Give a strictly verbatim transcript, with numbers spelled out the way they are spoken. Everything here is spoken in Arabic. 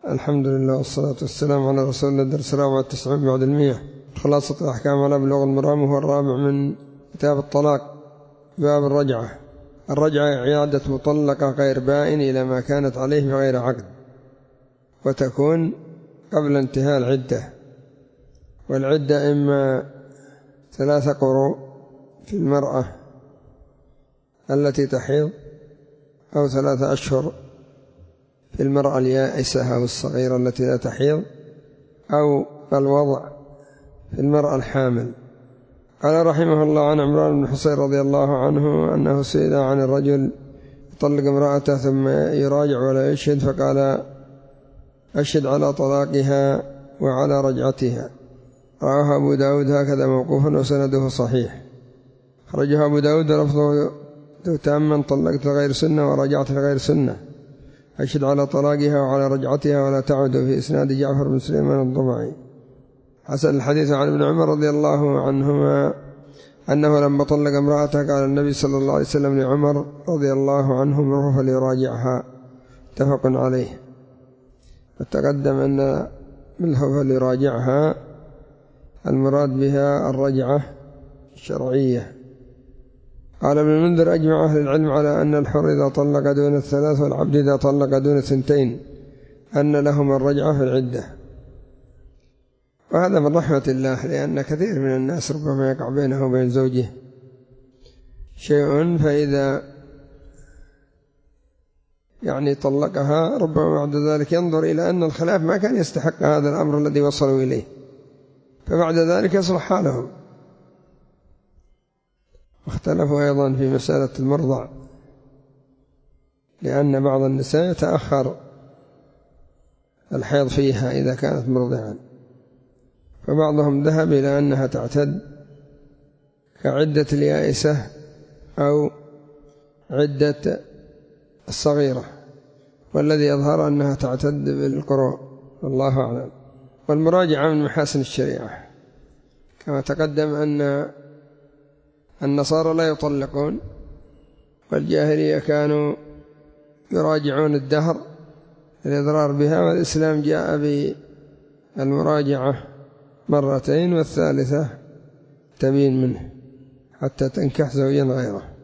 الحمد لله والصلاة والسلام على رسول الله. درس رابع والتسعين بعد المئة، خلاصة الأحكام على بلوغ المرام، وهو الرابع من كتاب الطلاق. باب الرجعة. الرجعة إعادة مطلقة غير بائن إلى ما كانت عليه بغير عقد، وتكون قبل انتهاء العدة، والعدة إما ثلاثة قروء في المرأة التي تحيض، أو ثلاثة أشهر في المرأة اليائسة أو الصغيرة التي لا تحيض، أو الوضع في المرأة الحامل. قال رحمه الله: عن عمران بن حصين رضي الله عنه أنه سئل عن الرجل يطلق امرأته ثم يراجع ولا يشهد، فقال: أشهد على طلاقها وعلى رجعتها. رواه أبو داود هكذا موقوفا وسنده صحيح. خرجه أبو داود لفظه: تأمن طلقت غير سنة ورجعت غير سنة، أشهد على طلاقها وعلى رجعتها ولا تعود. في إسناد جعفر بن سليمان الضبعي. حسن الحديث عن ابن عمر رضي الله عنهما أنه لما طلق امرأته قال النبي صلى الله عليه وسلم لعمر رضي الله عنه: مره فليراجعها. متفق عليه. وتقدم أن منه فليراجعها المراد بها الرجعة الشرعية. قال ابن المنذر: أجمع أهل العلم على أن الحر إذا طلق دون الثلاث والعبد إذا طلق دون ثنتين أن لهما الرجعة في العدة. وهذا من رحمة الله، لأن كثير من الناس ربما يقع بينه وبين زوجه شيء، فإذا يعني طلقها ربما بعد ذلك ينظر إلى أن الخلاف ما كان يستحق هذا الأمر الذي وصلوا إليه، فبعد ذلك يصلح حالهم. واختلفوا أيضا في مسألة المرضع، لأن بعض النساء يتأخر الحيض فيها إذا كانت مرضعا، فبعضهم ذهب إلى أنها تعتد كعدة اليائسة أو عدة الصغيرة، والذي يظهر أنها تعتد بالقروء، والله أعلم. والمراجعة من محاسن الشريعة، كما تقدم أن النصارى لا يطلقون، والجاهلية كانوا يراجعون الدهر الإضرار بها، والإسلام جاء بالمراجعة مرتين، والثالثة تبين منه حتى تنكح زوجا غيره.